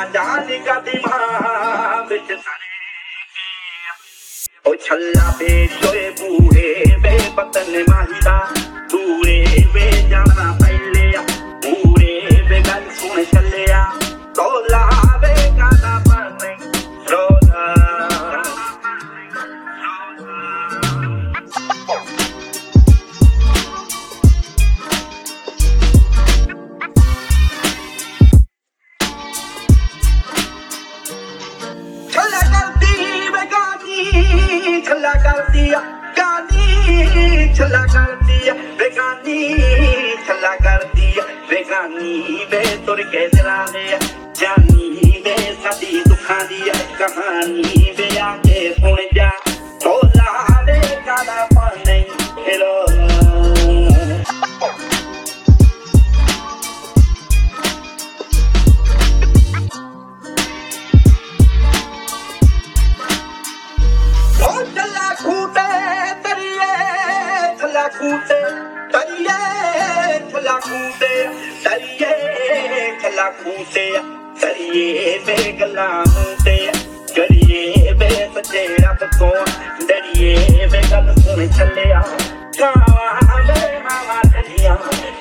जाने का दिमाग बिच ओ छल्ला पे सोए बूढ़े बे पतन माहिदा दूरे बे जाना पहले पूरे बे गल सुन चलिया तोला बे गाना पर रोजा छला कर दिया गानी छला कर दिया बेगानी छला कर दिया बेगानी बे तुर के दिला दे जानी बे साडी दुखा दी कहानी बे आके सुन जा तोला दे गाना पाने हेलो कूटे तरिए छला कूटे तरिए छला कूटे तरिए बे गला मूटे करिए बे सच्चे रब को डरिए बे गल सुन चलिया गावा बे मावा डरिया